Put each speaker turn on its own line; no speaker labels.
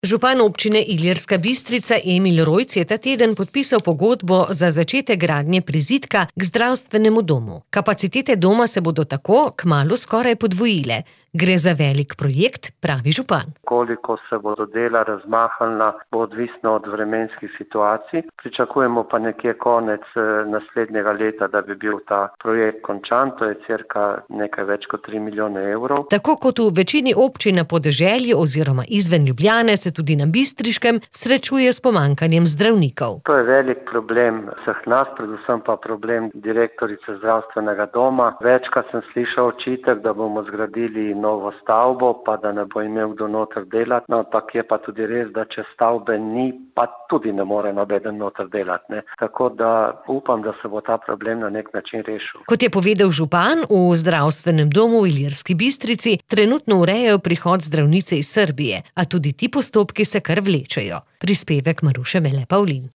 Župan občine Ilirska Bistrica Emil Rojc je ta teden podpisal pogodbo za začetek gradnje prizidka k zdravstvenemu domu. Kapacitete doma se bodo tako kmalu skoraj podvojile. Gre za velik projekt, pravi župan.
Koliko se bodo dela razmahala, bo odvisno od vremenskih situacij. Pričakujemo pa nekje konec naslednjega leta, da bi bil ta projekt končan, to je cirka nekaj več kot 3 milijone evrov.
Tako kot v večini občin na podeželju oziroma izven Ljubljane se tudi na Bistriškem srečuje s pomanjkanjem zdravnikov.
To je velik problem vseh nas, predvsem pa problem direktorice zdravstvenega doma. Večkrat sem slišal očitek, da bomo zgradili novo stavbo, pa da ne bo imel kdo noter delati, no, ampak je pa tudi res, da če stavbe ni, pa tudi ne more nobeden noter delati, ne. Tako da upam, da se bo ta problem na nek način rešil.
Kot je povedal župan, v zdravstvenem domu v Ilirski Bistrici trenutno urejajo prihod zdravnice iz Srbije, a tudi ti postopki se kar vlečejo. Prispevek Maruše Mele Pavlin.